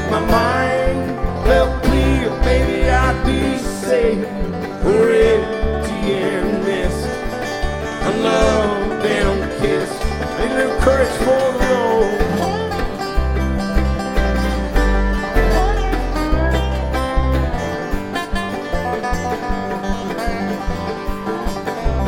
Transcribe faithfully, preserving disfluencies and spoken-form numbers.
my mind felt clear, baby, I'd be safe. Forever.